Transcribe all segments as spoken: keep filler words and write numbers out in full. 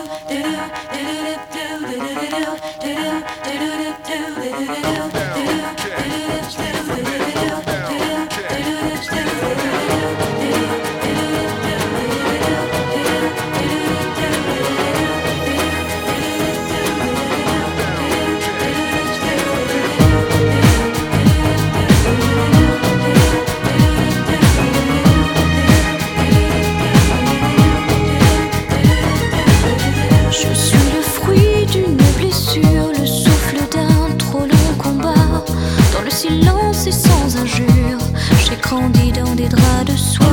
silence et sans injure, j'ai grandi dans des draps de soie.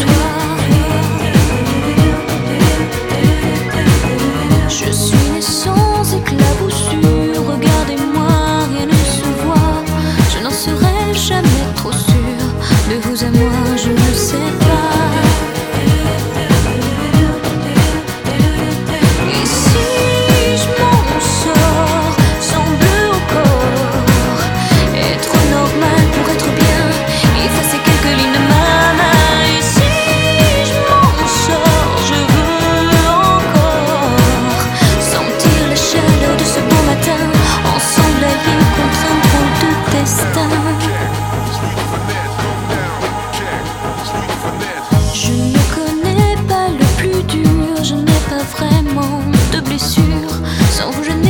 Je suis né sans éclaboussure, regardez-moi, rien ne se voit. Je n'en serai jamais trop sûr, de vous à moi je ne sais pas. Et si je m'en sors sans bleu au corps, être normal pour être bien, effacer quelques lignes de ma main. Et si je m'en sors, je veux encore sentir la chaleur de ce beau matin, ensemble alliés contre un drôle de destin. Je ne connais pas le plus dur, je n'ai pas vraiment de blessure. Sans vous je n'ai